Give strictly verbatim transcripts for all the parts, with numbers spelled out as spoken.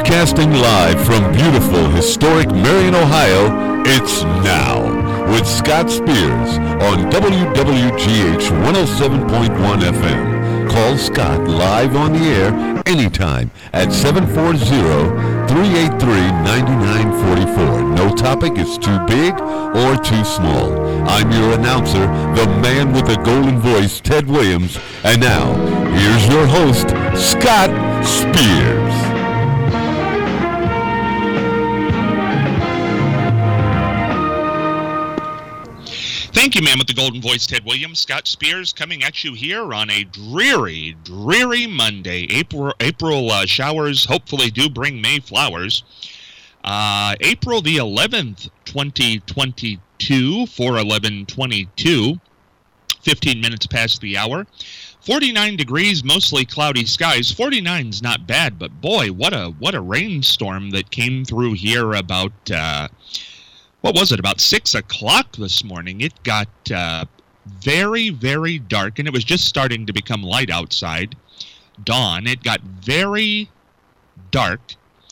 Broadcasting live from beautiful, historic Marion, Ohio, it's Now with Scott Spears on W W G H one oh seven point one F M. Call Scott live on the air anytime at seven four zero, three eight three, nine nine four four. No topic is too big or too small. I'm your announcer, the man with the golden voice, Ted Williams. And now, here's your host, Scott Spears. Thank you, man, with the golden voice, Ted Williams. Scott Spears coming at you here on a dreary, dreary Monday. April April uh, showers hopefully do bring May flowers. Uh, April the eleventh, twenty twenty-two, four eleven twenty-two, fifteen minutes past the hour. forty-nine degrees, mostly cloudy skies. forty-nine's not bad, but boy, what a what a rainstorm that came through here about... Uh, What was it, about six o'clock this morning? It got uh, very, very dark, and it was just starting to become light outside. Dawn. It got very dark,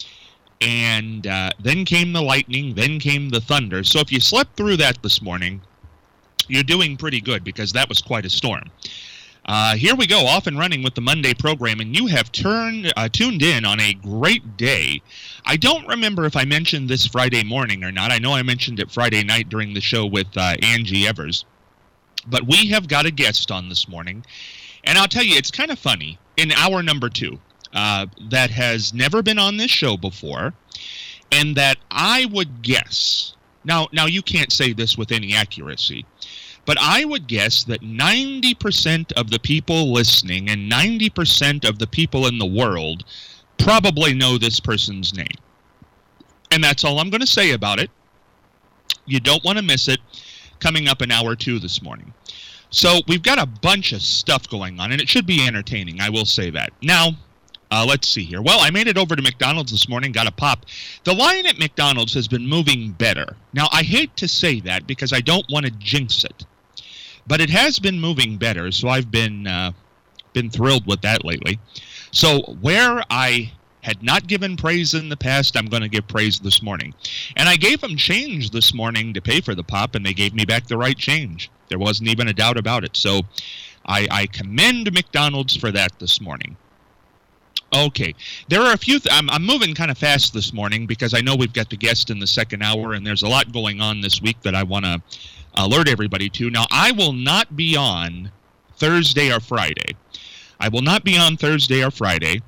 and uh, then came the lightning, then came the thunder. So if you slept through that this morning, you're doing pretty good, because that was quite a storm. Uh, here we go, off and running with the Monday program, and you have turned uh, tuned in on a great day. I don't remember if I mentioned this Friday morning or not. I know I mentioned it Friday night during the show with uh, Angie Evers. But we have got a guest on this morning, and I'll tell you, it's kind of funny. In hour number two, uh, that has never been on this show before, and that I would guess, now, now you can't say this with any accuracy, but I would guess that ninety percent of the people listening and ninety percent of the people in the world probably know this person's name. And that's all I'm going to say about it. You don't want to miss it coming up in hour two this morning. So we've got a bunch of stuff going on, and it should be entertaining, I will say that. Now, uh, let's see here. Well, I made it over to McDonald's this morning, got a pop. The line at McDonald's has been moving better. Now, I hate to say that because I don't want to jinx it. But it has been moving better, so I've been uh, been thrilled with that lately. So where I had not given praise in the past, I'm going to give praise this morning. And I gave them change this morning to pay for the pop, and they gave me back the right change. There wasn't even a doubt about it. So I, I commend McDonald's for that this morning. Okay, there are a few, th- I'm, I'm moving kind of fast this morning because I know we've got the guest in the second hour, and there's a lot going on this week that I want to alert everybody to. Now, I will not be on Thursday or Friday. I will not be on Thursday or Friday.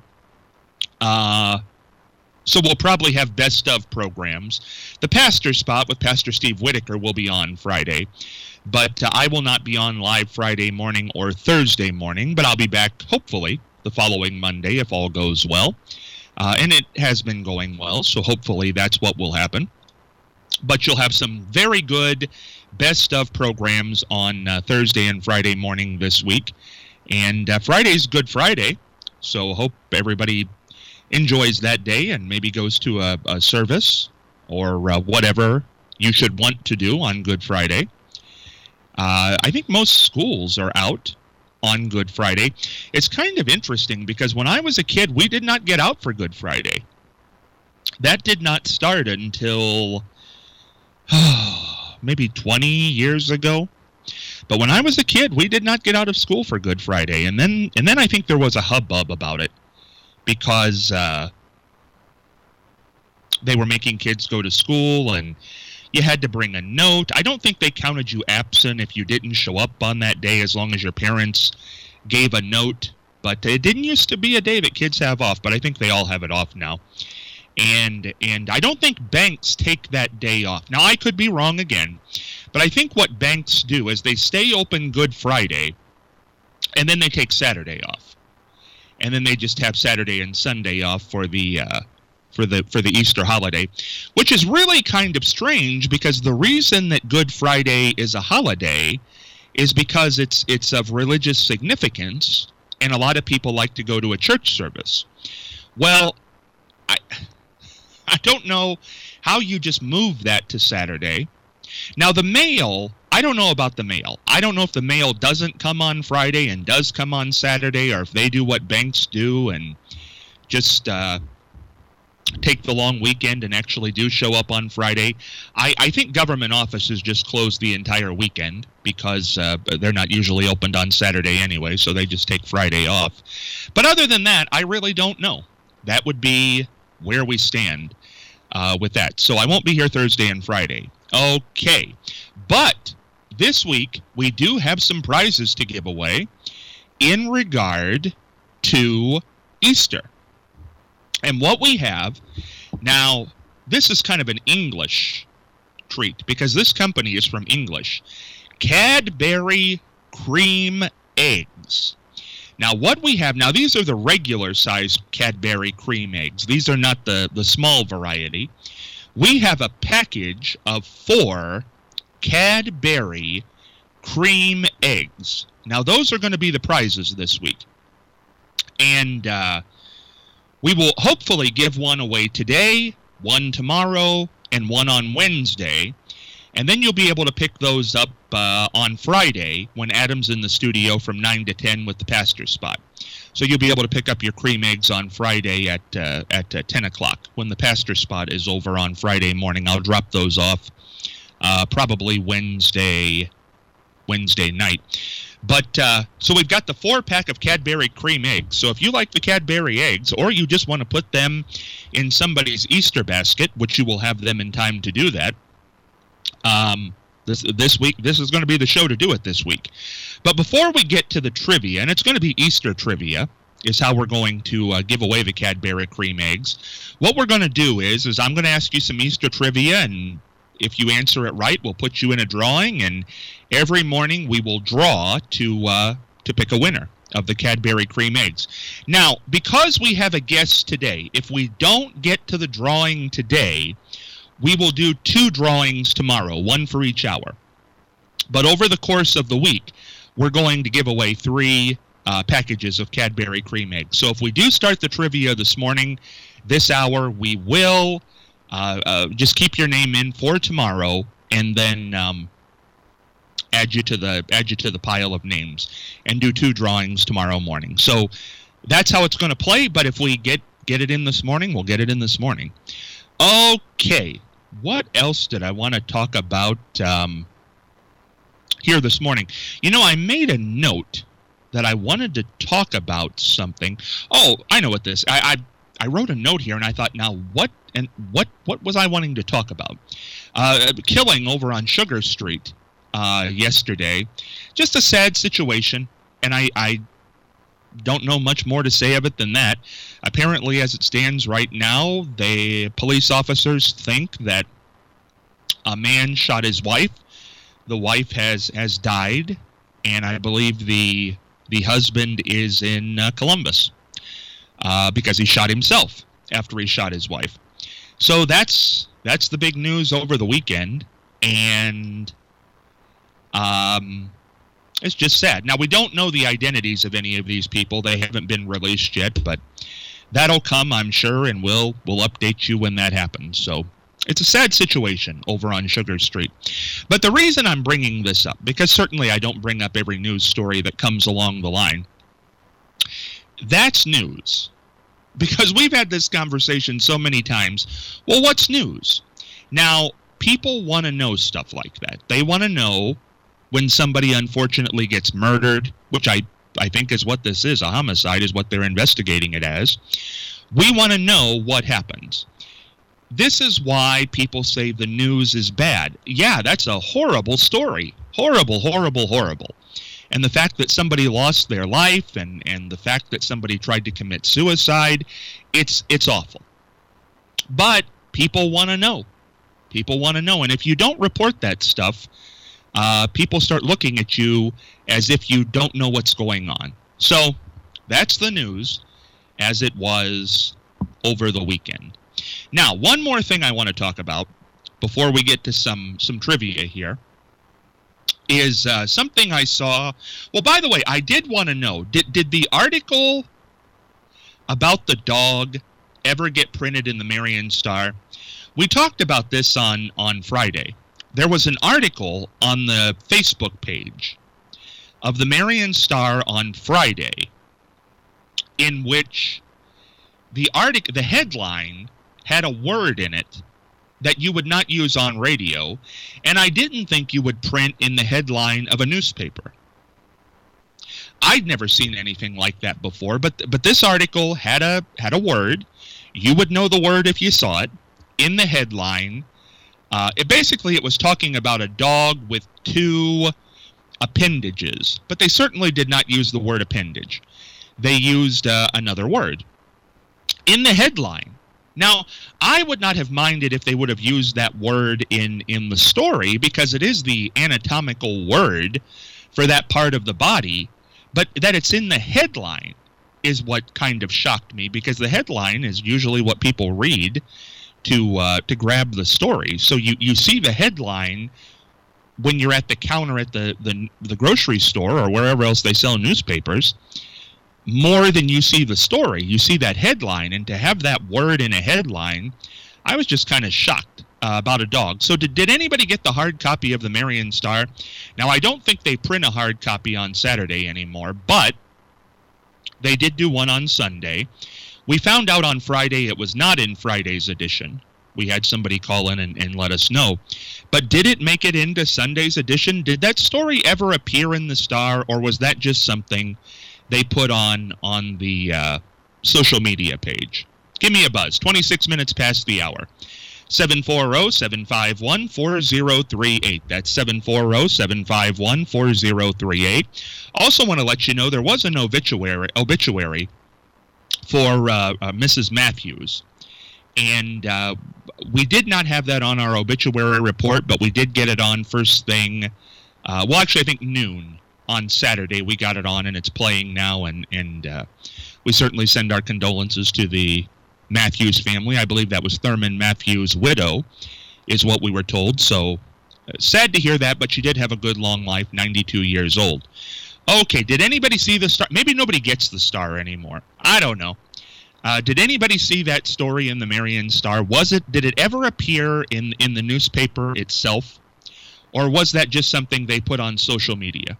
Uh, so we'll probably have best of programs. The pastor spot with Pastor Steve Whitaker will be on Friday. But uh, I will not be on live Friday morning or Thursday morning, but I'll be back, hopefully, the following Monday if all goes well. Uh, and it has been going well, so hopefully that's what will happen. But you'll have some very good best of programs on uh, Thursday and Friday morning this week. And uh, Friday's Good Friday, so hope everybody enjoys that day and maybe goes to a, a service or uh, whatever you should want to do on Good Friday. Uh, I think most schools are out on Good Friday. It's kind of interesting because when I was a kid, we did not get out for Good Friday. That did not start until maybe twenty years ago. But when I was a kid, we did not get out of school for Good Friday. And then and then I think there was a hubbub about it because uh, they were making kids go to school and you had to bring a note. I don't think they counted you absent if you didn't show up on that day as long as your parents gave a note. But it didn't used to be a day that kids have off, but I think they all have it off now. And and I don't think banks take that day off. Now, I could be wrong again, but I think what banks do is they stay open Good Friday, and then they take Saturday off. And then they just have Saturday and Sunday off for the uh, for the for the Easter holiday, which is really kind of strange because the reason that Good Friday is a holiday is because it's it's of religious significance, and a lot of people like to go to a church service. Well, I I don't know how you just move that to Saturday. Now, the mail, I don't know about the mail. I don't know if the mail doesn't come on Friday and does come on Saturday, or if they do what banks do and just uh, take the long weekend and actually do show up on Friday. I, I think government offices just close the entire weekend because uh, they're not usually opened on Saturday anyway, so they just take Friday off. But other than that, I really don't know. That would be where we stand uh, with that. So I won't be here Thursday and Friday. Okay. But this week, we do have some prizes to give away in regard to Easter. And what we have, now, this is kind of an English treat, because this company is from English. Cadbury Cream Eggs. Now, what we have, now these are the regular size Cadbury Cream Eggs. These are not the, the small variety. We have a package of four Cadbury Cream Eggs. Now, those are going to be the prizes this week. And, uh... we will hopefully give one away today, one tomorrow, and one on Wednesday. And then you'll be able to pick those up uh, on Friday when Adam's in the studio from nine to ten with the pastor spot. So you'll be able to pick up your cream eggs on Friday at uh, at uh, ten o'clock. When the pastor spot is over on Friday morning, I'll drop those off uh, probably Wednesday, Wednesday night. But, uh, so we've got the four-pack of Cadbury Cream Eggs. So if you like the Cadbury eggs, or you just want to put them in somebody's Easter basket, which you will have them in time to do that, um, this this week, this is going to be the show to do it this week. But before we get to the trivia, and it's going to be Easter trivia, is how we're going to uh, give away the Cadbury Cream Eggs. What we're going to do is, is I'm going to ask you some Easter trivia, and if you answer it right, we'll put you in a drawing, and every morning we will draw to uh, to pick a winner of the Cadbury Cream Eggs. Now, because we have a guest today, if we don't get to the drawing today, we will do two drawings tomorrow, one for each hour. But over the course of the week, we're going to give away three uh, packages of Cadbury Cream Eggs. So if we do start the trivia this morning, this hour, we will... Uh, uh, just keep your name in for tomorrow, and then um, add you to the add you to the pile of names, and do two drawings tomorrow morning. So that's how it's going to play. But if we get get it in this morning, we'll get it in this morning. Okay, what else did I want to talk about um, here this morning? You know, I made a note that I wanted to talk about something. Oh, I know what this. I. I I wrote a note here, and I thought, now what and what what was I wanting to talk about? Uh, killing over on Sugar Street uh, yesterday. Just a sad situation, and I, I don't know much more to say of it than that. Apparently, as it stands right now, the police officers think that a man shot his wife. The wife has, has died, and I believe the the husband is in uh, Columbus. Uh, because he shot himself after he shot his wife. So that's that's the big news over the weekend, and um, it's just sad. Now, we don't know the identities of any of these people. They haven't been released yet, but that'll come, I'm sure, and we'll we'll update you when that happens. So it's a sad situation over on Sugar Street. But the reason I'm bringing this up, because certainly I don't bring up every news story that comes along the line, that's news. Because we've had this conversation so many times. Well, what's news? Now, people want to know stuff like that. They want to know when somebody unfortunately gets murdered, which I, I think is what this is. A homicide is what they're investigating it as. We want to know what happens. This is why people say the news is bad. Yeah, that's a horrible story. Horrible, horrible, horrible. And the fact that somebody lost their life, and, and the fact that somebody tried to commit suicide, it's it's awful. But people want to know. People want to know. And if you don't report that stuff, uh, people start looking at you as if you don't know what's going on. So that's the news as it was over the weekend. Now, one more thing I want to talk about before we get to some, some trivia here. Is uh, something I saw. Well, by the way, I did want to know, did, did the article about the dog ever get printed in the Marion Star? We talked about this on, on Friday. There was an article on the Facebook page of the Marion Star on Friday in which the article, the headline had a word in it that you would not use on radio, and I didn't think you would print in the headline of a newspaper. I'd never seen anything like that before, but but this article had a had a word. You would know the word if you saw it in the headline. Uh, it basically it was talking about a dog with two appendages, but they certainly did not use the word appendage. They used uh, another word in the headline. Now, I would not have minded if they would have used that word in, in the story, because it is the anatomical word for that part of the body, but that it's in the headline is what kind of shocked me, because the headline is usually what people read to uh, to grab the story. So you, you see the headline when you're at the counter at the, the, the grocery store or wherever else they sell newspapers, more than you see the story. You see that headline, and to have that word in a headline, I was just kind of shocked uh, about a dog. So did, did anybody get the hard copy of the Marion Star? Now, I don't think they print a hard copy on Saturday anymore, but they did do one on Sunday. We found out on Friday it was not in Friday's edition. We had somebody call in and, and let us know. But did it make it into Sunday's edition? Did that story ever appear in the Star, or was that just something they put on on the uh, social media page? Give me a buzz. twenty-six minutes past the hour. seven four zero, seven five one, four zero three eight. That's seven four zero, seven five one, four zero three eight. Also want to let you know there was an obituary, obituary for uh, uh, Missus Matthews. And uh, we did not have that on our obituary report, but we did get it on first thing, uh, well, actually, I think noon on Saturday. We got it on, and it's playing now, and, and uh, we certainly send our condolences to the Matthews family. I believe that was Thurman Matthews' widow, is what we were told. So uh, sad to hear that, but she did have a good long life, ninety-two years old. Okay, did anybody see the Star? Maybe nobody gets the Star anymore. I don't know. Uh, did anybody see that story in the Marion Star? Was it? Did it ever appear in, in the newspaper itself? Or was that just something they put on social media?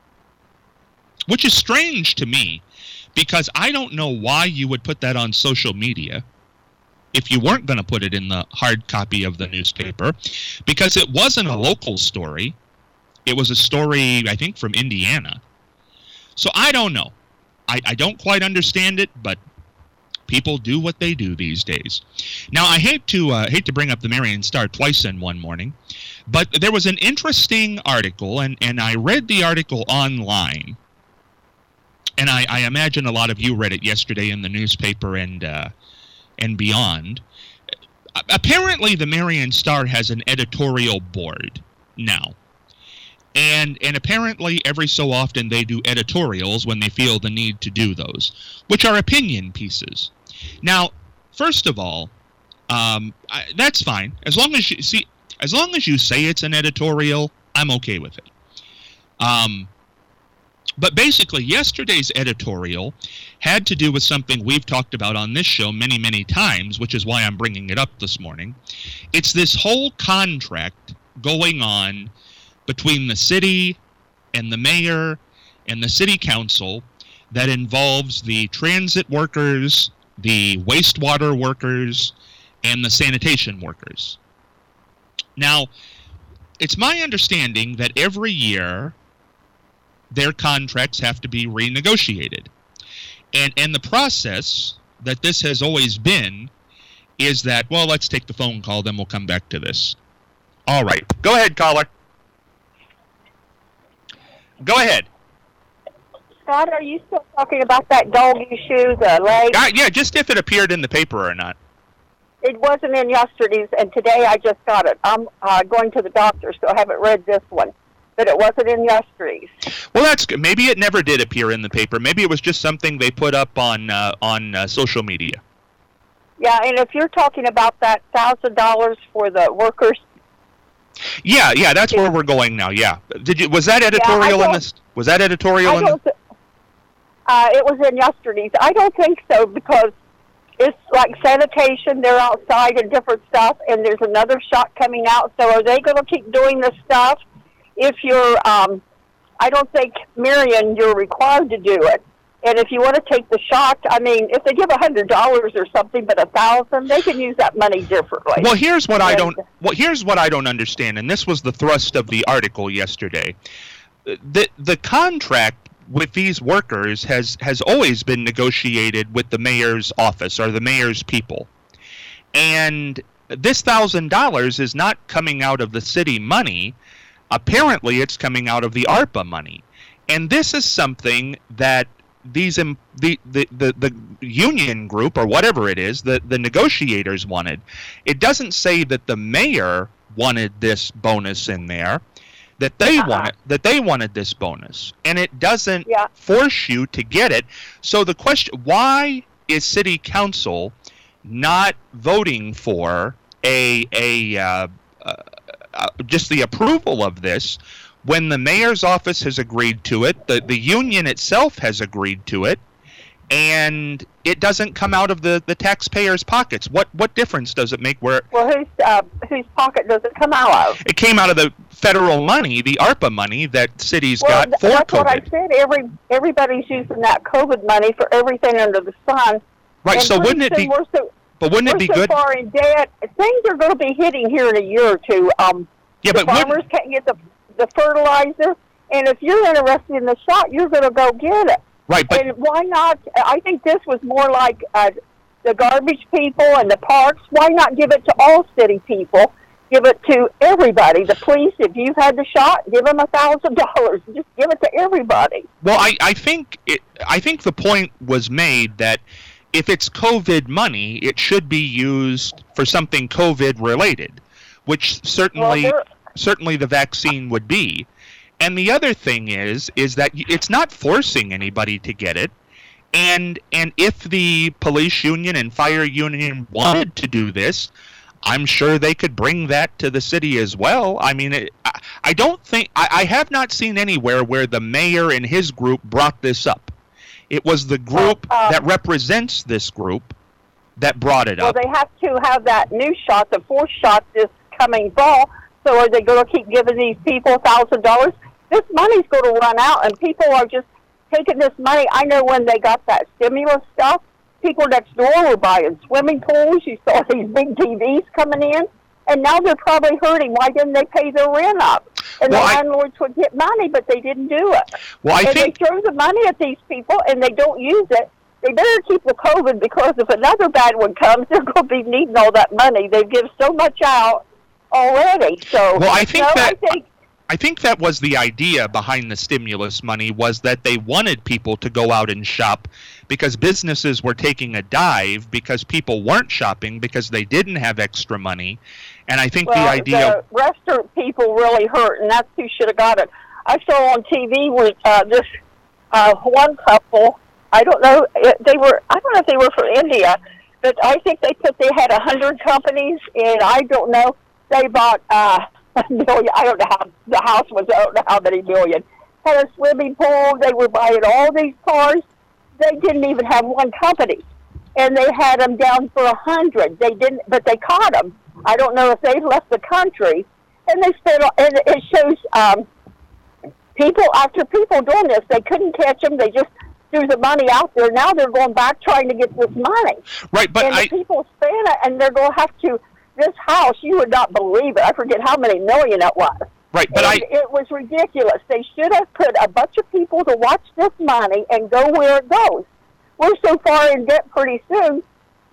Which is strange to me, because I don't know why you would put that on social media if you weren't going to put it in the hard copy of the newspaper, because it wasn't a local story. It was a story, I think, from Indiana. So I don't know. I, I don't quite understand it, but people do what they do these days. Now, I hate to uh, hate to bring up the Marion Star twice in one morning, but there was an interesting article, and, and I read the article online, and I, I imagine a lot of you read it yesterday in the newspaper and uh, and beyond. Apparently, the Marion Star has an editorial board now. And and apparently every so often they do editorials when they feel the need to do those, which are opinion pieces. Now, first of all, um, I, that's fine. As long as you see, as long as you say it's an editorial, I'm okay with it. Um, but basically, yesterday's editorial had to do with something we've talked about on this show many, many times, which is why I'm bringing it up this morning. It's this whole contract going on between the city and the mayor and the city council that involves the transit workers, the wastewater workers, and the sanitation workers. Now, it's my understanding that every year their contracts have to be renegotiated. And, and the process that this has always been is that, well, let's take the phone call, then we'll come back to this. All right. Go ahead, caller. Go ahead. Scott, are you still talking about that dog you shoe, the leg? Uh, yeah, just if it appeared in the paper or not. It wasn't in yesterday's, and today I just got it. I'm uh, going to the doctor, so I haven't read this one. But it wasn't in yesterday's. Well, that's good. Maybe it never did appear in the paper. Maybe it was just something they put up on uh, on uh, social media. Yeah, and if you're talking about that one thousand dollars for the workers. Yeah, yeah, that's where we're going now. Yeah, did you? Was that editorial yeah, in this? Was that editorial I in? The, uh, it was in yesterday's. I don't think so, because it's like sanitation. They're outside and different stuff, and there's another shot coming out. So are they going to keep doing this stuff? If you're, um, I don't think Marion, you're required to do it. And if you want to take the shot, I mean, if they give a hundred dollars or something, but a thousand, they can use that money differently. Well, here's what and, I don't. Well, here's what I don't understand, and this was the thrust of the article yesterday. The the contract with these workers has has always been negotiated with the mayor's office or the mayor's people, and this thousand dollars is not coming out of the city money. Apparently, it's coming out of the ARPA money, and this is something that these um, the, the the the union group or whatever it is, the the negotiators wanted. It doesn't say that the mayor wanted this bonus in there, that they uh-huh. wanted that they wanted this bonus, and it doesn't yeah. force you to get it. So the question: why is City Council not voting for a a uh, uh, uh, just the approval of this? When the mayor's office has agreed to it, the, the union itself has agreed to it, and it doesn't come out of the, the taxpayers' pockets. What what difference does it make? Where well, whose uh, whose pocket does it come out of? It came out of the federal money, the ARPA money that cities well, got for that's COVID. That's what I said. Every everybody's using that COVID money for everything under the sun. Right. And so wouldn't it be? So, but wouldn't it be so good? We're so far in debt. Things are going to be hitting here in a year or two. Um, yeah, the but farmers can't get the the fertilizer, and if you're interested in the shot, you're going to go get it. Right, but and why not? I think this was more like uh, the garbage people and the parks. Why not give it to all city people? Give it to everybody. The police, if you've had the shot, give them a thousand dollars. Just give it to everybody. Well, I, I think it. I think the point was made that if it's COVID money, it should be used for something COVID related, which certainly. Well, certainly the vaccine would be. And the other thing is is that it's not forcing anybody to get it. And and if the police union and fire union wanted to do this, I'm sure they could bring that to the city as well. I mean, it, I, I don't think I, I have not seen anywhere where the mayor and his group brought this up. It was the group well, um, that represents this group that brought it well, up. Well, they have to have that new shot, the fourth shot this coming fall. So are they going to keep giving these people one thousand dollars? This money's going to run out, and people are just taking this money. I know when they got that stimulus stuff, people next door were buying swimming pools. You saw these big T Vs coming in, and now they're probably hurting. Why didn't they pay their rent up? And well, the I, landlords would get money, but they didn't do it. Well, I and think they throw the money at these people, and they don't use it. They better keep the COVID, because if another bad one comes, they're going to be needing all that money. They give so much out already. So, well, I think no, that I think, I think that was the idea behind the stimulus money, was that they wanted people to go out and shop because businesses were taking a dive because people weren't shopping because they didn't have extra money. And I think well, the idea the restaurant people really hurt, and that's who should have got it. I saw on T V with uh, this uh, one couple. I don't know. They were. I don't know if they were from India, but I think they put they had a hundred companies, and I don't know. They bought uh, a million. I don't know how the house was. I don't know how many million. Had a swimming pool. They were buying all these cars. They didn't even have one company, and they had them down for a hundred. They didn't, but they caught them. I don't know if they left the country, and they spent. And it shows um, people after people doing this. They couldn't catch them. They just threw the money out there. Now they're going back trying to get this money. Right, but and I, the people spent it, and they're going to have to. This house, you would not believe it. I forget how many million it was. Right, but and I. It was ridiculous. They should have put a bunch of people to watch this money and go where it goes. We're so far in debt pretty soon.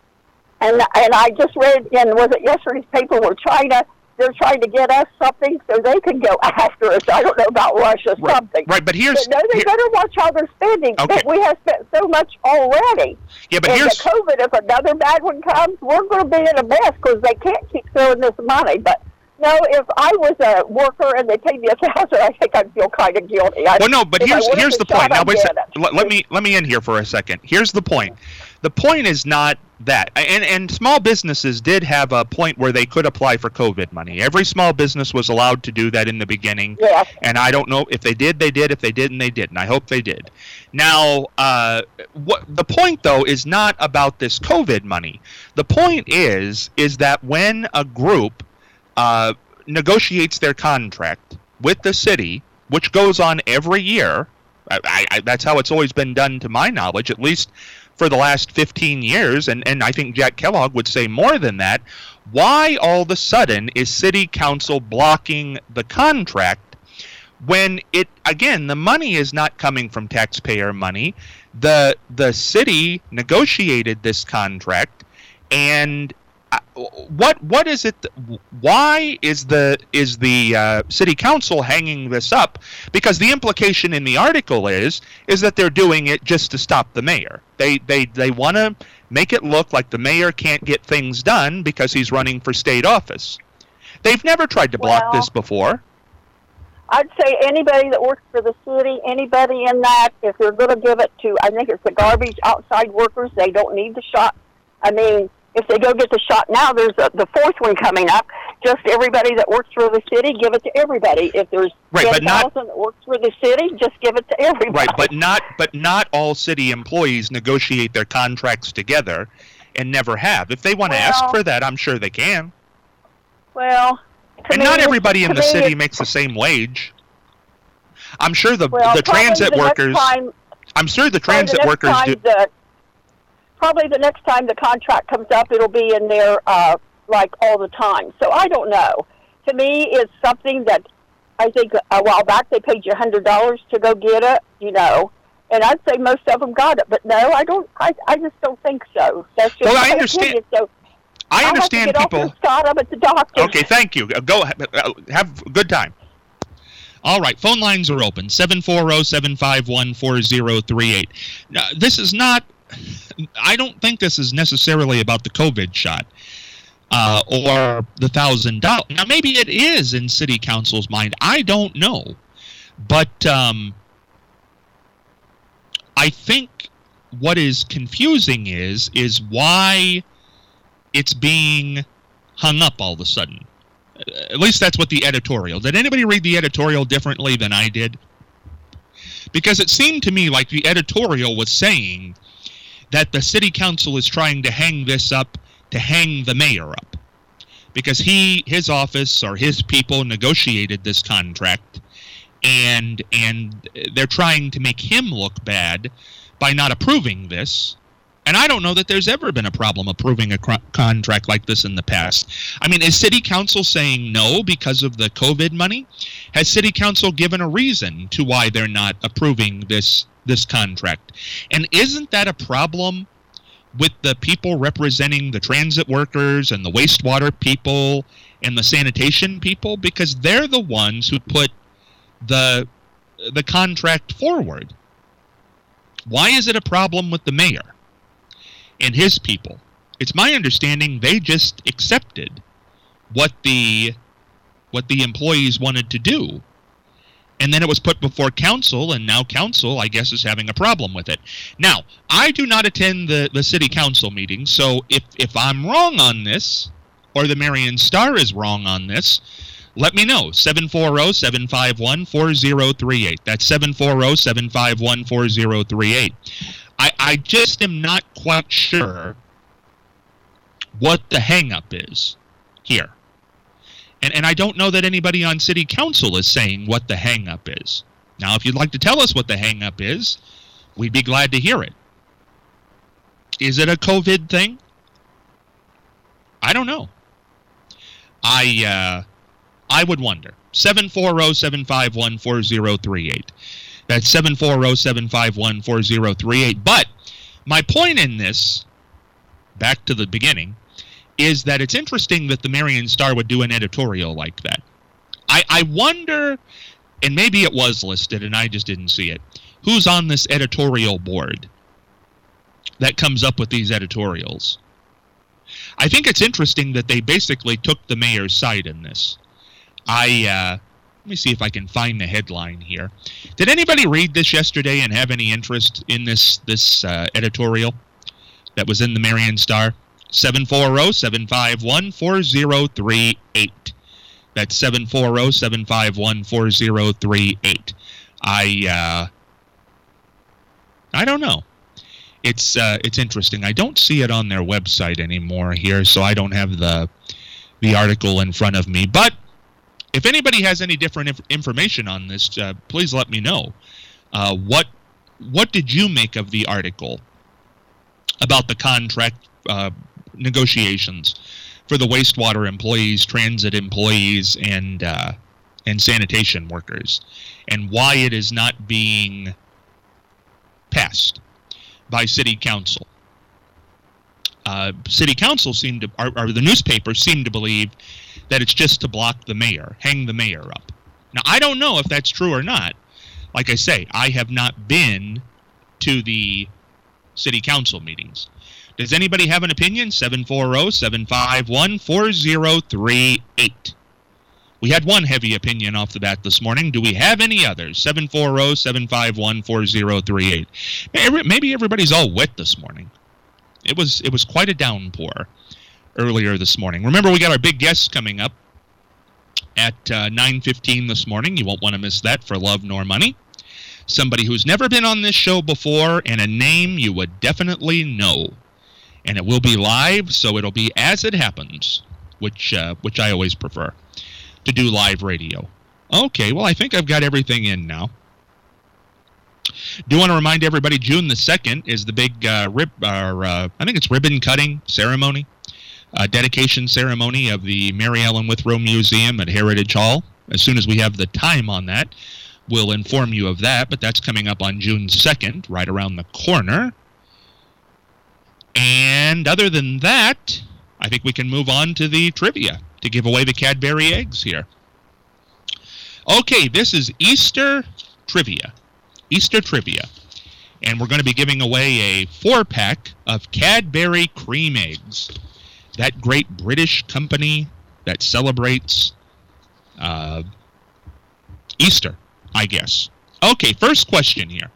And and I just read in, was it yesterday's paper, we're trying to, they're trying to get us something so they can go after us. I don't know about Russia, Right, something. right, but here's... But no, they here, better watch how they're spending. Okay. We have spent so much already. Yeah, but and here's... the COVID, if another bad one comes, we're going to be in a mess because they can't keep throwing this money. But no, if I was a worker and they paid me a thousand, I think I'd feel kind of guilty. I, well, no, but here's here's the point. Now, wait a second. Let, let me let me end here for a second. Here's the point. The point is not that, and and small businesses did have a point where they could apply for COVID money. Every small business was allowed to do that in the beginning. Yes. And I don't know if they did, they did. If they didn't, they didn't. I hope they did. Now, uh, what the point though is not about this COVID money. The point is is that when a group uh, negotiates their contract with the city, which goes on every year, I, I, that's how it's always been done to my knowledge, at least for the last fifteen years, and, and I think Jack Kellogg would say more than that. Why all of a sudden is City Council blocking the contract when it, again, the money is not coming from taxpayer money? The the city negotiated this contract, and what what is it? Why is the is the uh, city council hanging this up? Because the implication in the article is is that they're doing it just to stop the mayor. They they they want to make it look like the mayor can't get things done because he's running for state office. They've never tried to block well, this before. I'd say anybody that works for the city, anybody in that, if they're going to give it to, I think it's the garbage outside workers, they don't need the shot. I mean, if they go get the shot now, there's a, the fourth one coming up. Just everybody that works for the city, give it to everybody. If there's right, ten thousand that works for the city, just give it to everybody. Right, but not but not all city employees negotiate their contracts together, and never have. If they want to well, ask for that, I'm sure they can. Well, and me, not everybody in the city it, makes the same wage. I'm sure the well, the transit the workers. Time, I'm sure the transit the workers do. The, Probably the next time the contract comes up, it'll be in there uh, like all the time. So I don't know. To me, it's something that I think a while back they paid you one hundred dollars to go get it, you know, and I'd say most of them got it. But no, I don't. I, I just don't think so. That's just well, my I understand. opinion. So I understand I'll have to get people. Off here, Scott, I'm at the doctor. Okay, thank you. Go have a good time. All right, phone lines are open. seven four zero, seven five one, four zero three eight. Now, this is not. I don't think this is necessarily about the COVID shot uh, or the thousand dollars. Now, maybe it is in City Council's mind. I don't know, but um, I think what is confusing is is why it's being hung up all of a sudden. At least that's what the editorial. Did anybody read the editorial differently than I did? Because it seemed to me like the editorial was saying that the city council is trying to hang this up to hang the mayor up because he his office or his people negotiated this contract, and and they're trying to make him look bad by not approving this. And I don't know that there's ever been a problem approving a cr- contract like this in the past. I mean, is city council saying no because of the COVID money? Has city council given a reason to why they're not approving this this contract? And isn't that a problem with the people representing the transit workers and the wastewater people and the sanitation people? Because they're the ones who put the the contract forward. Why is it a problem with the mayor and his people? It's my understanding they just accepted what the what the employees wanted to do. And then it was put before council, and now council, I guess, is having a problem with it. Now, I do not attend the, the city council meetings, so if, if I'm wrong on this, or the Marion Star is wrong on this, let me know. seven four zero, seven five one, four zero three eight. That's seven four zero, seven five one, four zero three eight. I, I just am not quite sure what the hang-up is here. And and I don't know that anybody on city council is saying what the hang-up is. Now, if you'd like to tell us what the hang-up is, we'd be glad to hear it. Is it a COVID thing? I don't know. I uh, I would wonder. seven four zero, seven five one, four zero three eight. That's seven four zero, seven five one, four zero three eight. But my point in this, back to the beginning, is that it's interesting that the Marion Star would do an editorial like that. I, I wonder, and maybe it was listed and I just didn't see it, who's on this editorial board that comes up with these editorials. I think it's interesting that they basically took the mayor's side in this. I, uh, let me see if I can find the headline here. Did anybody read this yesterday and have any interest in this, this uh, editorial that was in the Marion Star? seven four zero, seven five one, four zero three eight. That's seven four zero, seven five one, four zero three eight. I, uh, I don't know. It's, uh, it's interesting. I don't see it on their website anymore here, so I don't have the, the article in front of me. But if anybody has any different inf- information on this, uh, please let me know. Uh, what what did you make of the article about the contract uh, negotiations for the wastewater employees, transit employees, and uh, and sanitation workers, and why it is not being passed by City Council? Uh, City Council seemed to, or, or the newspapers seem to believe that it's just to block the mayor, hang the mayor up. Now, I don't know if that's true or not. Like I say, I have not been to the City Council meetings. Does anybody have an opinion? seven four zero, seven five one, four zero three eight. We had one heavy opinion off the bat this morning. Do we have any others? seven four zero, seven five one, four zero three eight. Maybe everybody's all wet this morning. It was it was quite a downpour earlier this morning. Remember, we got our big guests coming up at uh, nine fifteen this morning. You won't want to miss that for Love Nor Money. Somebody who's never been on this show before, and a name you would definitely know. And it will be live, so it'll be as it happens, which uh, which I always prefer to do live radio. Okay, well, I think I've got everything in now. Do want to remind everybody, June the second is the big uh, rib, or, uh, I think it's ribbon cutting ceremony, uh, dedication ceremony of the Mary Ellen Withrow Museum at Heritage Hall. As soon as we have the time on that, we'll inform you of that, but that's coming up on June second, right around the corner. And other than that, I think we can move on to the trivia to give away the Cadbury eggs here. Okay, this is Easter trivia. Easter trivia. And we're going to be giving away a four-pack of Cadbury cream eggs. That great British company that celebrates uh, Easter, I guess. Okay, first question here.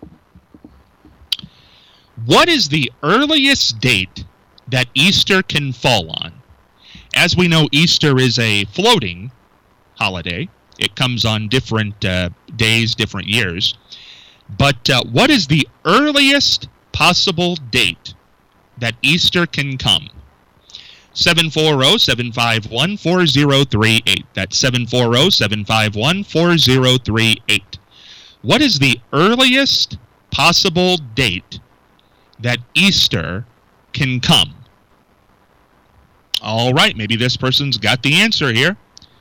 What is the earliest date that Easter can fall on? As we know, Easter is a floating holiday. It comes on different uh, days, different years. But uh, what is the earliest possible date that Easter can come? seven four zero, seven five one, four zero three eight. That's seven four zero, seven five one, four zero three eight. What is the earliest possible date that Easter can come? All right, maybe this person's got the answer here.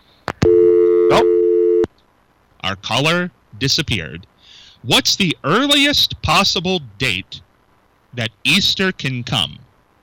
Oh, our caller disappeared. What's the earliest possible date that Easter can come?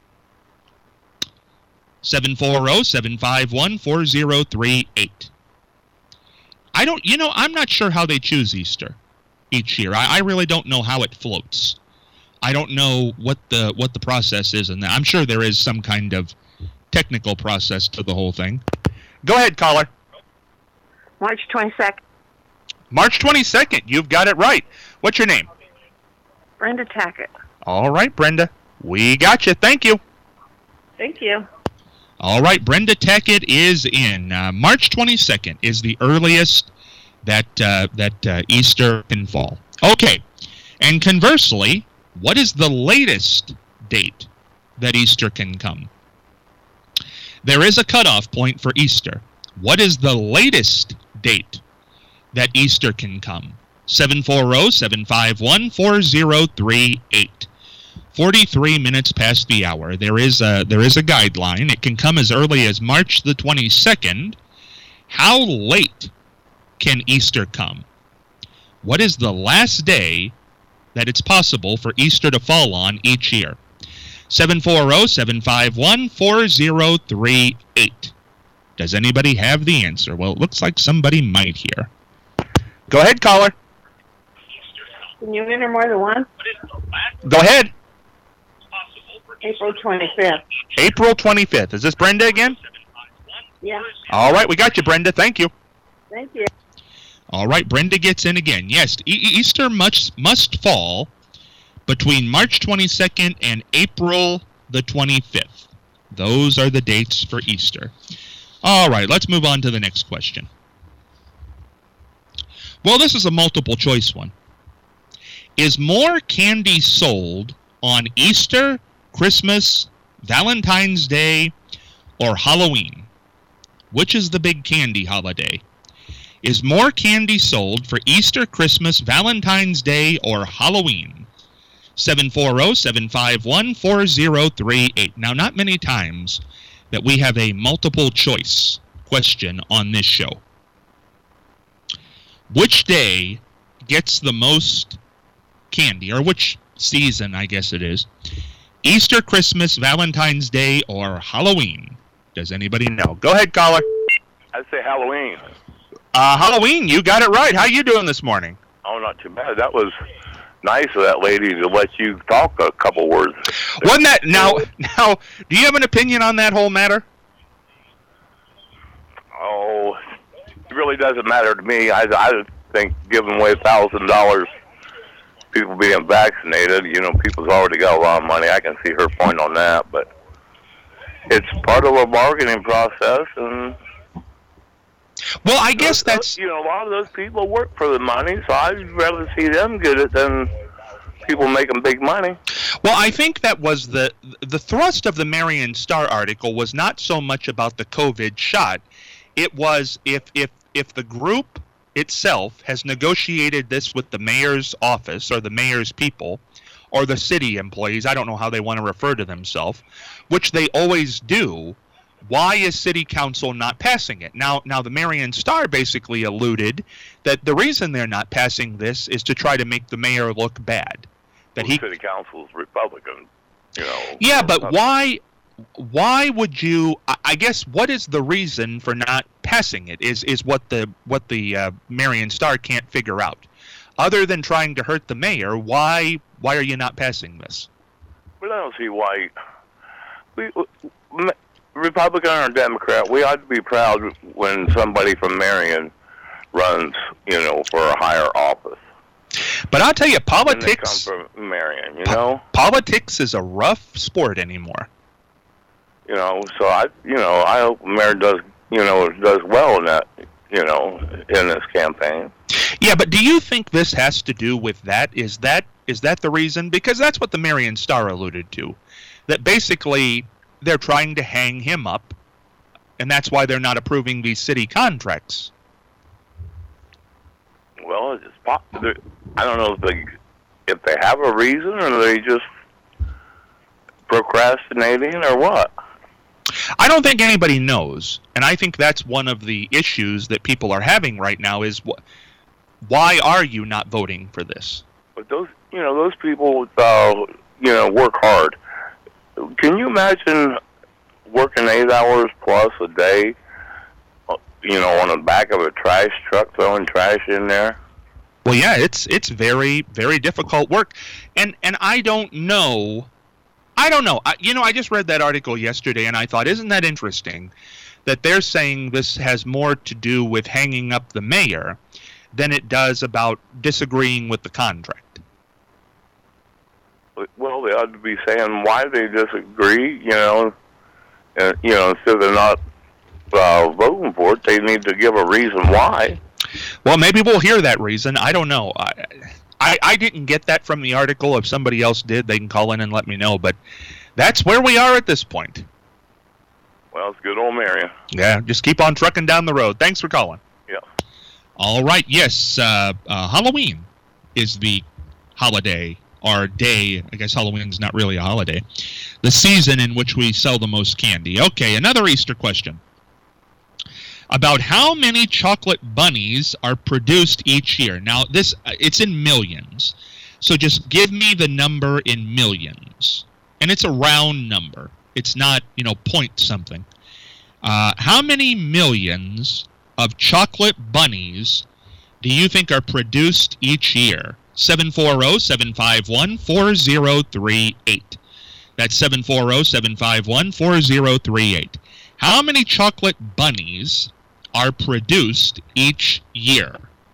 seven four zero, seven five one, four zero three eight. I don't, you know, I'm not sure how they choose Easter each year. I, I really don't know how it floats. I don't know what the what the process is, and I'm sure there is some kind of technical process to the whole thing. Go ahead, caller. March twenty-second. March twenty-second. You've got it right. What's your name? Brenda Tackett. All right, Brenda. We got you. Thank you. Thank you. All right, Brenda Tackett is in. Uh, March twenty-second is the earliest that uh, that uh, Easter can fall. Okay, and conversely, what is the latest date that Easter can come? There is a cutoff point for Easter. What is the latest date that Easter can come? seven four zero, seven five one, four zero three eight. forty-three minutes past the hour. There is a there is a guideline. It can come as early as March the twenty-second. How late can Easter come? What is the last day that it's possible for Easter to fall on each year? seven four zero, seven five one, four zero three eight. Does anybody have the answer? Well, it looks like somebody might here. Go ahead, caller. Can you enter more than one? Go ahead. April twenty-fifth. April twenty-fifth. Is this Brenda again? Yeah. All right, we got you, Brenda. Thank you. Thank you. All right, Brenda gets in again. Yes, e- Easter must, must fall between March twenty-second and April the twenty-fifth. Those are the dates for Easter. All right, let's move on to the next question. Well, this is a multiple choice one. Is more candy sold on Easter, Christmas, Valentine's Day, or Halloween? Which is the big candy holiday? Is more candy sold for Easter, Christmas, Valentine's Day, or Halloween? seven four zero, seven five one, four zero three eight. Now, not many times that we have a multiple choice question on this show. Which day gets the most candy, or which season, I guess it is? Easter, Christmas, Valentine's Day, or Halloween? Does anybody know? Go ahead, caller. I'd say Halloween. Uh, Halloween, you got it right. How you doing this morning? Oh, not too bad. That was nice of that lady to let you talk a couple words. Wasn't that, now, now, do you have an opinion on that whole matter? Oh, it really doesn't matter to me. I, I think giving away a thousand dollars, people being vaccinated, you know, people's already got a lot of money. I can see her point on that, but it's part of a bargaining process, and well, I guess that's, you know, a lot of those people work for the money, so I'd rather see them get it than people making big money. Well, I think that was the the thrust of the Marion Star article was not so much about the COVID shot. It was if if if the group itself has negotiated this with the mayor's office or the mayor's people or the city employees, I don't know how they want to refer to themselves, which they always do. Why is City Council not passing it? Now, now the Marion Star basically alluded that the reason they're not passing this is to try to make the mayor look bad. That well, he City Council's Republican, you know. Yeah, but why? Why would you? I guess what is the reason for not passing it? Is is what the what the uh, Marion Star can't figure out. Other than trying to hurt the mayor, why why are you not passing this? Well, I don't see why. We. Republican or Democrat, we ought to be proud when somebody from Marion runs, you know, for a higher office. But I'll tell you, politics. When they come from Marion, you know. Politics is a rough sport anymore. You know, so I, you know, I hope Marion does, you know, does well in that, you know, in this campaign. Yeah, but do you think this has to do with that? Is that is that the reason? Because that's what the Marion Star alluded to, that basically they're trying to hang him up, and that's why they're not approving these city contracts. Well, it's possible. I don't know if they if they have a reason, or are they just procrastinating, or what. I don't think anybody knows, and I think that's one of the issues that people are having right now is wh- why are you not voting for this? But those, you know, those people, uh, you know, work hard. Can you imagine working eight hours plus a day, you know, on the back of a trash truck throwing trash in there? Well, yeah, it's it's very, very difficult work. And and I don't know, I don't know. I, you know, I just read that article yesterday, and I thought, isn't that interesting that they're saying this has more to do with hanging up the mayor than it does about disagreeing with the contract. Well, they ought to be saying why they disagree, you know, and, you know, instead of not uh, voting for it, they need to give a reason why. Well, maybe we'll hear that reason. I don't know. I, I, I didn't get that from the article. If somebody else did, they can call in and let me know. But that's where we are at this point. Well, it's good old Marion. Yeah, just keep on trucking down the road. Thanks for calling. Yeah. All right. Yes, uh, uh, Halloween is the holiday. Our day, I guess Halloween's not really a holiday, the season in which we sell the most candy. Okay, another Easter question. About how many chocolate bunnies are produced each year? Now, this it's in millions, so just give me the number in millions. And it's a round number. It's not, you know, point something. Uh, how many millions of chocolate bunnies do you think are produced each year? seven four zero, seven five one, four zero three eight. That's seven four zero, seven five one, four zero three eight. How many chocolate bunnies are produced each year?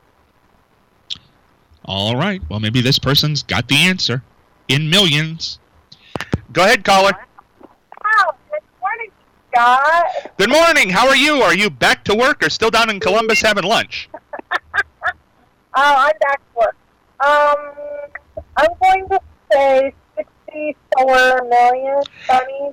All right. Well, maybe this person's got the answer. In millions. Go ahead, caller. Oh, good morning, Scott. Good morning. How are you? Are you back to work or still down in Columbus having lunch? Oh, I'm back to work. Um, I'm going to say sixty-four million bunnies.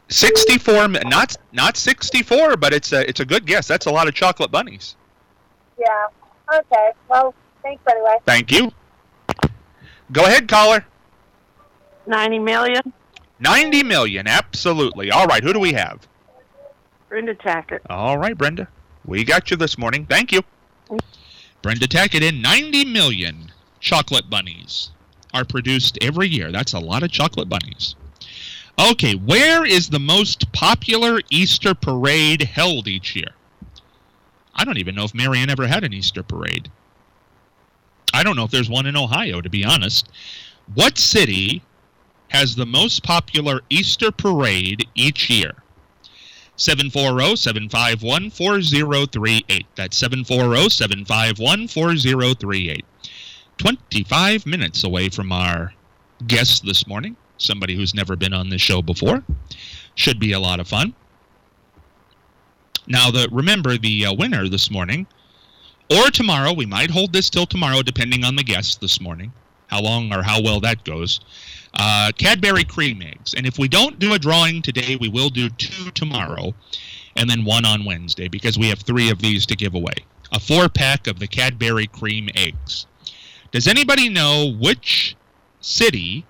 sixty-four, not not sixty-four, but it's a it's a good guess. That's a lot of chocolate bunnies. Yeah. Okay. Well, thanks anyway. Thank you. Go ahead, caller. ninety million. ninety million, absolutely. All right, who do we have? Brenda Tackett. All right, Brenda. We got you this morning. Thank you. Brenda Tackett in ninety million chocolate bunnies are produced every year. That's a lot of chocolate bunnies. Okay, where is the most popular Easter parade held each year? I don't even know if Marion ever had an Easter parade. I don't know if there's one in Ohio, to be honest. What city has the most popular Easter parade each year? seven four zero, seven five one, four zero three eight. That's seven four zero, seven five one, four zero three eight. twenty-five minutes away from our guest this morning, somebody who's never been on this show before. Should be a lot of fun. Now, the remember, the uh, winner this morning, or tomorrow, we might hold this till tomorrow, depending on the guest this morning, how long or how well that goes, uh, Cadbury cream eggs. And if we don't do a drawing today, we will do two tomorrow, and then one on Wednesday, because we have three of these to give away. A four-pack of the Cadbury cream eggs. Does anybody know which city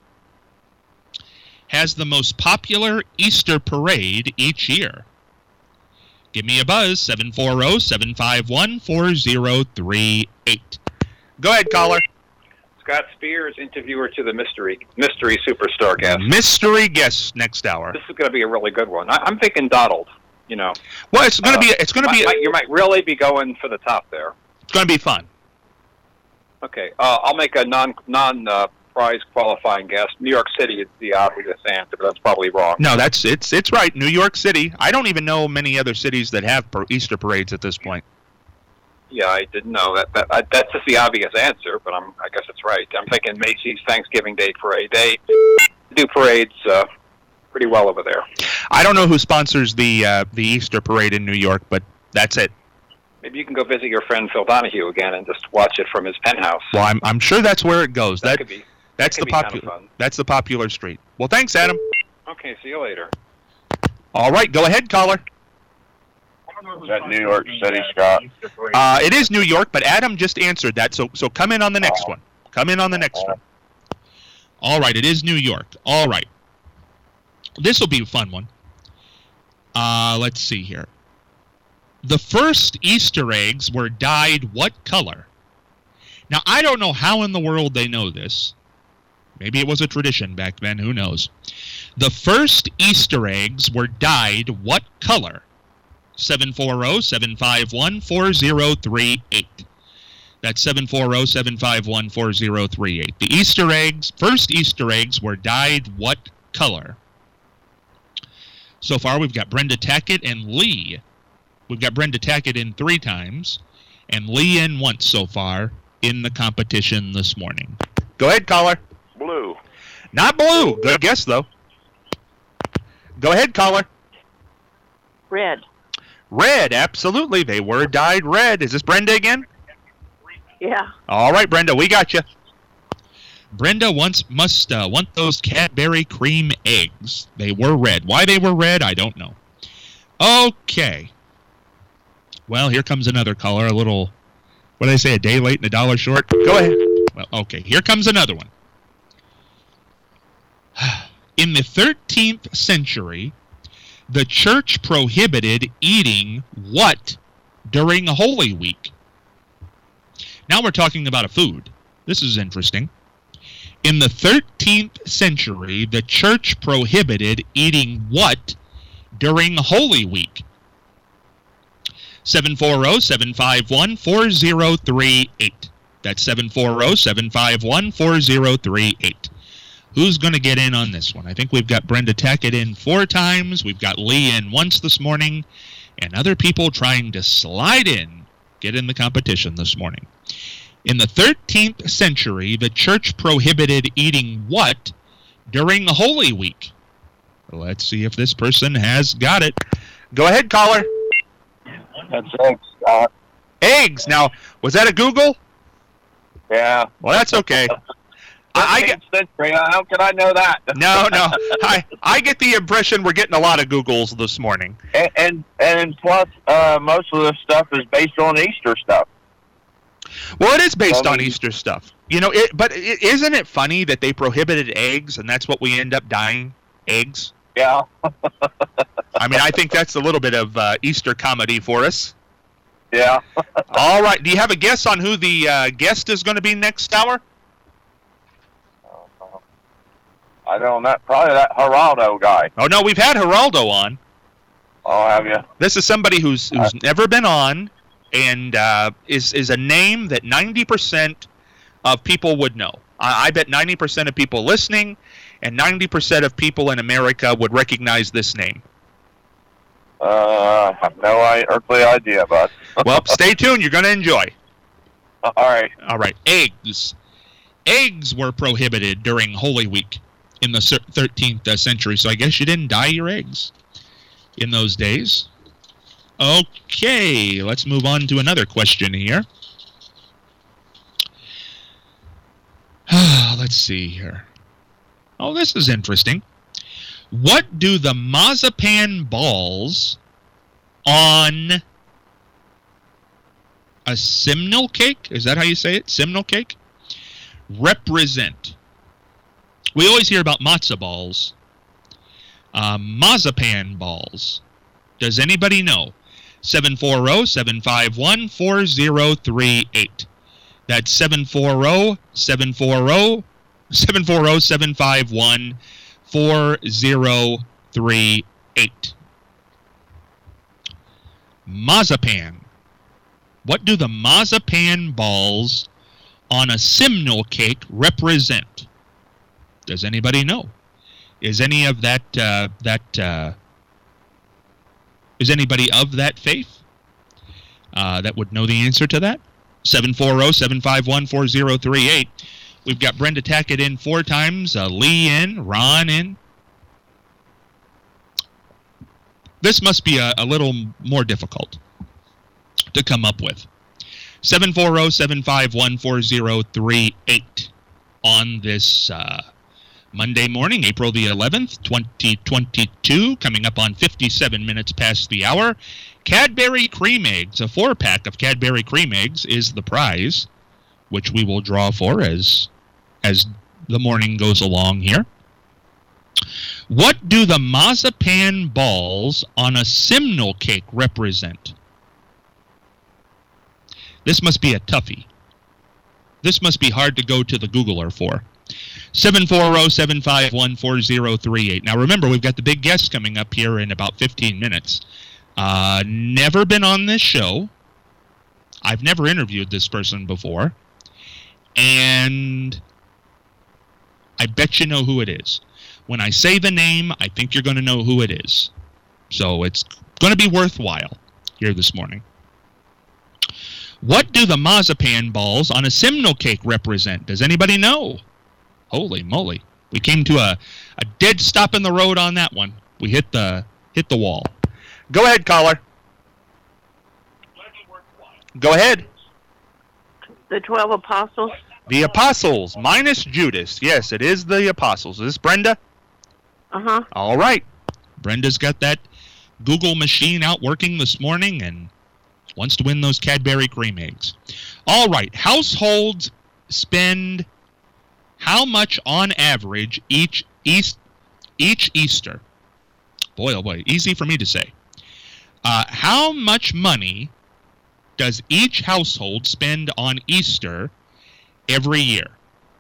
has the most popular Easter parade each year? Give me a buzz, seven four zero, seven five one, four zero three eight. Go ahead, caller. Scott Spears, interviewer to the mystery mystery superstar guest. Mystery guest next hour. This is going to be a really good one. I, I'm thinking Donald. You know. Well, it's going to uh, be. It's going to might, be. Might, you might really be going for the top there. It's going to be fun. Okay, uh, I'll make a non non uh, prize qualifying guess. New York City is the obvious answer, but that's probably wrong. No, that's it's it's right. New York City. I don't even know many other cities that have per Easter parades at this point. Yeah, I didn't know that. that I, that's just the obvious answer, but I'm I guess it's right. I'm thinking Macy's Thanksgiving Day Parade. They do parades uh, pretty well over there. I don't know who sponsors the uh, the Easter parade in New York, but that's it. Maybe you can go visit your friend Phil Donahue again and just watch it from his penthouse. Well, I'm I'm sure that's where it goes. That, that could be. That's that the popular. That's the popular street. Well, thanks, Adam. Okay, see you later. All right, go ahead, caller. Is that New York City, Scott? Uh, it is New York, but Adam just answered that, so so come in on the next one. Come in on the next one. All right, it is New York. All right. This will be a fun one. Uh, let's see here. The first Easter eggs were dyed what color? Now, I don't know how in the world they know this. Maybe it was a tradition back then. Who knows? The first Easter eggs were dyed what color? seven four zero, seven five one, four zero three eight. That's seven four zero, seven five one, four zero three eight. The Easter eggs, first Easter eggs were dyed what color? So far, we've got Brenda Tackett and Lee. We've got Brenda Tackett in three times, and Lee in once so far in the competition this morning. Go ahead, caller. Blue. Not blue. Good guess, though. Go ahead, caller. Red. Red, absolutely. They were dyed red. Is this Brenda again? Yeah. All right, Brenda, we got you. Brenda wants must uh, want those Cadbury cream eggs. They were red. Why they were red, I don't know. Okay. Well, here comes another caller. A little, what did I say, a day late and a dollar short? Go ahead. Well, okay, here comes another one. In the thirteenth century, the church prohibited eating what during Holy Week? Now we're talking about a food. This is interesting. In the thirteenth century, the church prohibited eating what during Holy Week? seven four zero, seven five one, four zero three eight. That's seven four zero, seven five one, four zero three eight. Who's going to get in on this one? I think we've got Brenda Tackett in four times. We've got Lee in once this morning. And other people trying to slide in, get in the competition this morning. In the thirteenth century, the church prohibited eating what during Holy Week? Let's see if this person has got it. Go ahead, caller. That's eggs, Scott. Eggs. Now, was that a Google? Yeah. Well, that's okay. I get century. How can I know that? no, no. I I get the impression we're getting a lot of Googles this morning. And and, and plus, uh, most of this stuff is based on Easter stuff. Well, it is based I on mean- Easter stuff. You know, it, but is isn't it funny that they prohibited eggs, and that's what we end up dying? Eggs. Yeah. I mean, I think that's a little bit of uh, Easter comedy for us. Yeah. All right. Do you have a guess on who the uh, guest is going to be next hour? I don't know. Probably that Geraldo guy. Oh, no, we've had Geraldo on. Oh, have you? This is somebody who's who's Uh, never been on, and uh, is is a name that ninety percent of people would know. I, I bet ninety percent of people listening and ninety percent of people in America would recognize this name. Uh, I have no i- earthly idea, bud. Well, stay tuned. You're going to enjoy. All right. All right. Eggs. Eggs were prohibited during Holy Week in the cer- thirteenth century, so I guess you didn't dye your eggs in those days. Okay, let's move on to another question here. Let's see here. Oh, this is interesting. What do the marzipan balls on a simnel cake, is that how you say it, simnel cake, represent? We always hear about matzo balls. Uh, marzipan balls. Does anybody know? seven four zero, seven five one, four zero three eight. That's seven four zero, seven four zero, seven four zero, seven five one, four zero three eight. Marzipan. What do the marzipan balls on a simnel cake represent? Does anybody know? Is any of that, uh, that, uh, is anybody of that faith uh, that would know the answer to that? seven four zero, seven five one, four zero three eight. We've got Brenda Tackett in four times, uh, Lee in, Ron in. This must be a, a little more difficult to come up with. seven four zero, seven five one, four zero three eight on this uh, Monday morning, April the eleventh, twenty twenty-two, coming up on fifty-seven minutes past the hour. Cadbury Cream Eggs, a four-pack of Cadbury Cream Eggs is the prize, which we will draw for as, as the morning goes along here. What do the marzipan balls on a simnel cake represent? This must be a toughie. This must be hard to go to the Googler for. seven four zero, seven five one, four zero three eight. Now remember, we've got the big guest coming up here in about fifteen minutes. Uh, never been on this show. I've never interviewed this person before. And I bet you know who it is. When I say the name, I think you're going to know who it is. So it's going to be worthwhile here this morning. What do the marzipan balls on a simnel cake represent? Does anybody know? Holy moly. We came to a, a dead stop in the road on that one. We hit the hit the wall. Go ahead, caller. Go ahead. The twelve apostles. The apostles, minus Judas. Yes, it is the apostles. Is this Brenda? Uh-huh. All right. Brenda's got that Google machine out working this morning and wants to win those Cadbury Cream Eggs. All right. Households spend how much on average each East, each Easter? Boy, oh boy, easy for me to say. Uh, how much money does each household spend on Easter every year?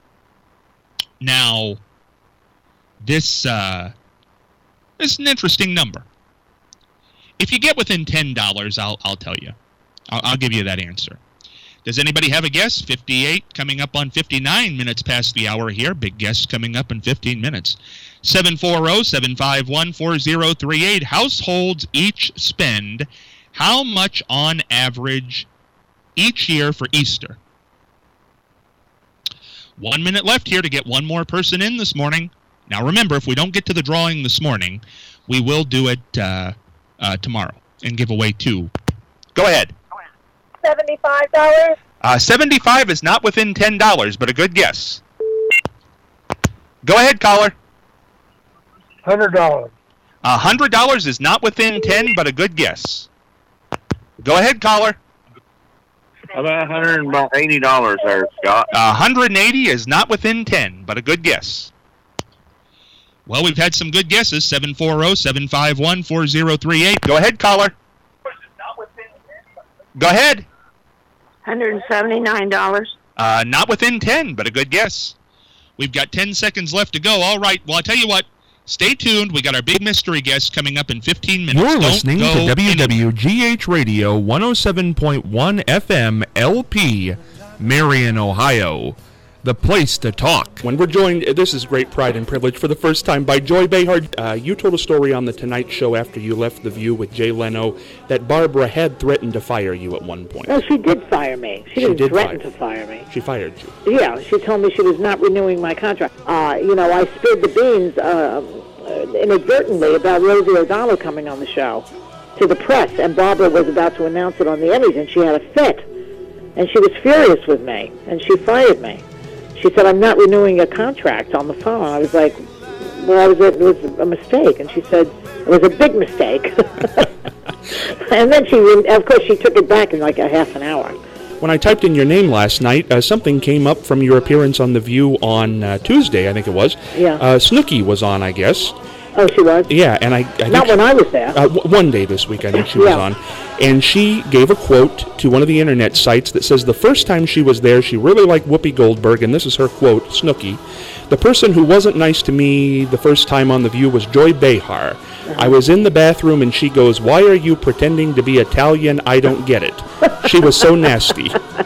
Now, this, uh, this is an interesting number. If you get within ten dollars, I'll, I'll tell you. I'll, I'll give you that answer. Does anybody have a guess? fifty-eight, coming up on fifty-nine minutes past the hour here. Big guest coming up in fifteen minutes. seven four zero, seven five one, four zero three eight. Households each spend how much on average each year for Easter? One minute left here to get one more person in this morning. Now remember, if we don't get to the drawing this morning, we will do it uh, uh, tomorrow and give away two. Go ahead. seventy-five dollars. Uh, seventy-five is not within ten dollars, but a good guess. Go ahead, caller. one hundred dollars. one hundred dollars is not within ten, but a good guess. Go ahead, caller. About one hundred eighty dollars there, Scott. one hundred eighty is not within ten, but a good guess. Well, we've had some good guesses. seven four zero, seven five one, four zero three eight. Go ahead, caller. Go ahead. one hundred seventy-nine dollars. Uh, not within ten, but a good guess. We've got ten seconds left to go. All right. Well, I'll tell you what. Stay tuned. We got our big mystery guest coming up in fifteen minutes. You're Don't listening go to W W G H anywhere. Radio one oh seven point one F M L P, Marion, Ohio. The place to talk. When we're joined, this is great pride and privilege, for the first time by Joy Behar. Uh, you told a story on The Tonight Show after you left The View with Jay Leno that Barbara had threatened to fire you at one point. No, she did fire me. She, She didn't did threaten fire. to fire me. She fired you. Yeah, she told me she was not renewing my contract. Uh, you know, I spilled the beans uh, inadvertently about Rosie O'Donnell coming on the show to the press, and Barbara was about to announce it on the Emmys, and she had a fit. And she was furious with me, and she fired me. She said, I'm not renewing your contract on the phone. I was like, well, it was, a, it was a mistake. And she said, it was a big mistake. And then she, of course, she took it back in like a half an hour. When I typed in your name last night, uh, something came up from your appearance on The View on uh, Tuesday, I think it was. Yeah. Uh, Snooki was on, I guess. Oh, she was? Yeah, and I... I think Not when she, I was there. Uh, w- one day this week, I think she was Yeah. on. And she gave a quote to one of the internet sites that says the first time she was there, she really liked Whoopi Goldberg, and this is her quote, Snooki. The person who wasn't nice to me the first time on The View was Joy Behar. Uh-huh. I was in the bathroom, and she goes, why are you pretending to be Italian? I don't get it. She was so nasty.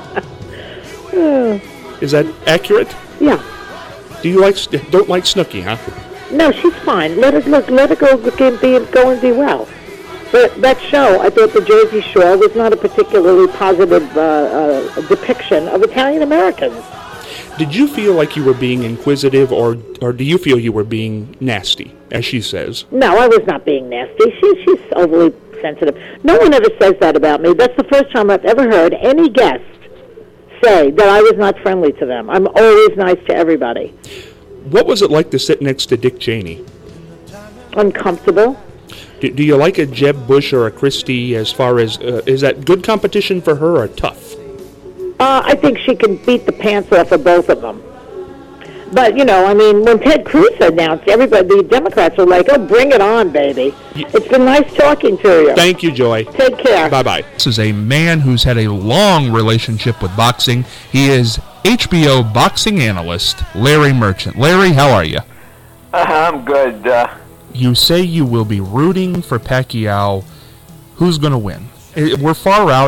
Is that accurate? Yeah. Do you like don't like Snooki, huh? No, she's fine. Let her look. Let her go. Be, go and be well. But that show, I thought the Jersey Shore was not a particularly positive uh, uh, depiction of Italian Americans. Did you feel like you were being inquisitive, or or do you feel you were being nasty, as she says? No, I was not being nasty. She, she's overly sensitive. No one ever says that about me. That's the first time I've ever heard any guest say that I was not friendly to them. I'm always nice to everybody. What was it like to sit next to Dick Cheney? Uncomfortable. Do, do you like a Jeb Bush or a Christie as far as, uh, is that good competition for her or tough? Uh, I think she can beat the pants off of both of them. But, you know, I mean, when Ted Cruz announced, everybody, the Democrats were like, oh, bring it on, baby. It's been nice talking to you. Thank you, Joy. Take care. Bye-bye. This is a man who's had a long relationship with boxing. He is H B O boxing analyst Larry Merchant. Larry, how are you? Uh, I'm good. Uh, you say you will be rooting for Pacquiao. Who's going to win? We're far out.